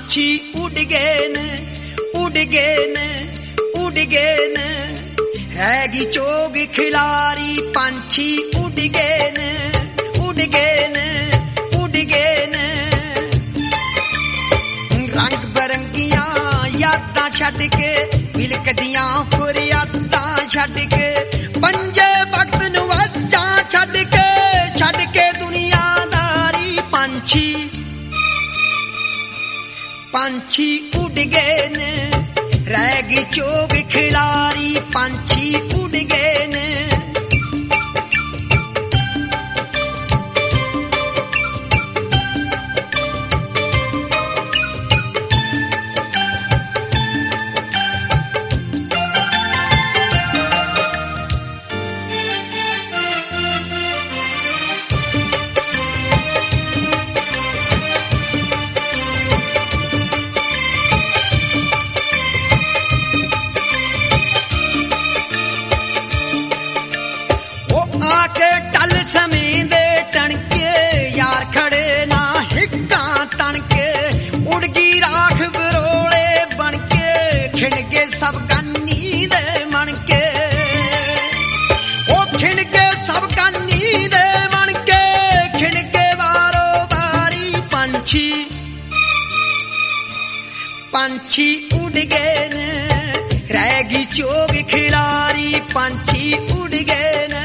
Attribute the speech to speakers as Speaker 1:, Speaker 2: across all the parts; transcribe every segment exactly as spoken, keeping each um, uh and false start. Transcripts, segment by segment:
Speaker 1: ਪੰਛੀ ਉੱਡ ਗਏ ਨੇ ਉੱਡ ਗਏ ਨੇ ਉੱਡ ਗਏ ਨੇ ਹੈਗੀ ਚੋਗ ਖਿਲਾਰੀ ਪੰਛੀ ਉੱਡ ਗਏ ਨੇ ਉੱਡ ਗਏ ਨੇ ਉੱਡ ਗਏ ਨੇ ਰੰਗ ਬਰੰਗੀਆਂ ਯਾਦਾਂ ਛੱਡ ਕੇ ਮਿਲਕਦੀਆਂ ਫਰਿਆਦਾਂ ਛੱਡ ਕੇ ਪੰਜੇ ਵਕਤ ਨੂੰ ਵਾਜਾਂ ਛੱਡ ਕੇ ਛੱਡ ਕੇ ਦੁਨੀਆਦਾਰੀ ਪੰਛੀ ਪੰਛੀ ਉੱਡ ਗਏ ਨੇ ਰਹਿ ਗਈ ਚੋਗ ਖਿਲਾਰੀ ਪੰਛੀ ਉੱਡ ਗਏ ਨੇ ਪੰਛੀ ਉੱਡ ਗਏ ਨੇ ਰਹਿ ਗਈ ਚੋਗ ਖਿਲਾਰੀ ਪੰਛੀ ਉੱਡ ਗਏ ਨੇ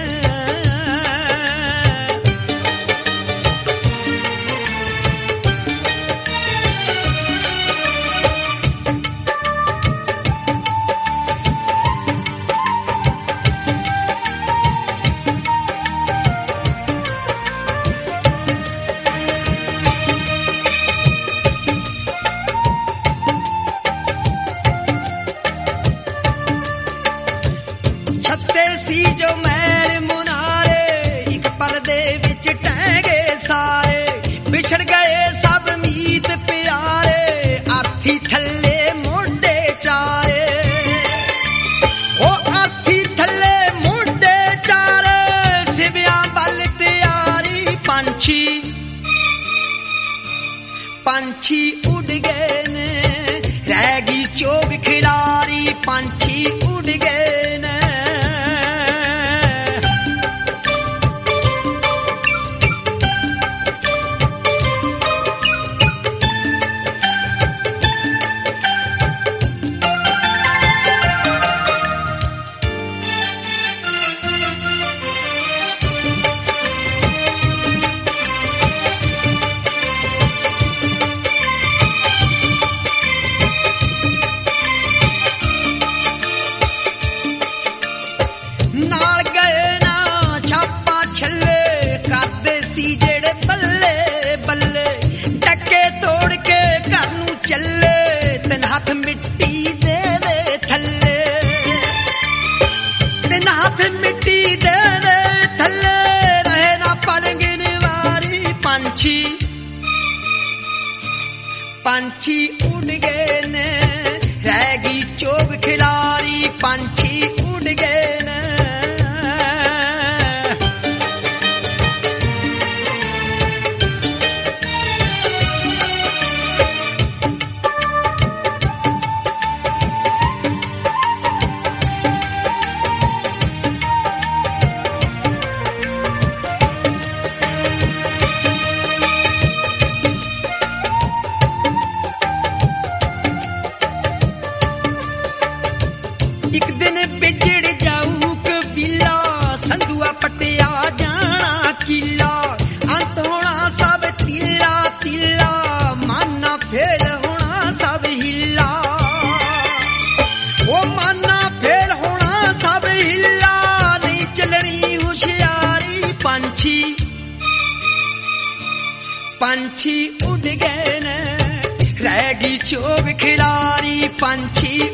Speaker 1: ਜੋ ਮੈਲ ਮੁਨਾਰੇ ਇੱਕ ਪਲ ਦੇ ਵਿੱਚ ਟਹਿ ਗਏ ਸਾਰੇ ਵਿਛੜ ਗਏ ਸਭ ਮੀਤ ਪਿਆਰੇ ਆਥੀ ਥੱਲੇ ਮੋਢੇ ਚਾਰੇ ਉਹ ਆਥੀ ਥੱਲੇ ਮੋਢੇ ਚਾਰੇ ਸਿਵਿਆਂ ਵੱਲ ਤਿਆਰੀ ਪੰਛੀ ਪੰਛੀ ਉੱਡ ਗਏ ਨੇ ਰਹਿ ਗਈ ਚੋਗ ਖਿਲਾਰੀ ਪੰਛੀ ਉੱਡ ਗਏ ਨੇ ਪੰਛੀ ਉੱਡ ਗਏ ਨੇ ਰਹਿ ਗਈ ਚੋਗ ਖਿਲਾਰੀ ਪੰਛੀ ਉੱਡ ਗਏ ਨੇ ਇੱਕ ਦਿਨ ਵਿਛੜ ਜਾਊ ਕਬੀਲਾ ਸੰਧੂਆ ਪਟਿਆ ਜਾਣਾ ਕੀਲਾ ਅੰਤ ਹੋਣਾ ਸਭ ਤੀਲਾ ਤੀਲਾ ਮਾਨਾ ਫੇਲ ਹੋਣਾ ਸਭ ਹਿੱਲਾ ਉਹ ਮਾਨਾ ਫੇਲ ਹੋਣਾ ਸਭ ਹਿੱਲਾ ਨਹੀਂ ਚੱਲਣੀ ਹੁਸ਼ਿਆਰੀ ਪੰਛੀ ਪੰਛੀ ਉੱਡ ਗਏ ਨੇ ਰਹਿ ਗਈ ਚੋਗ ਖਿਲਾਰੀ ਪੰਛੀ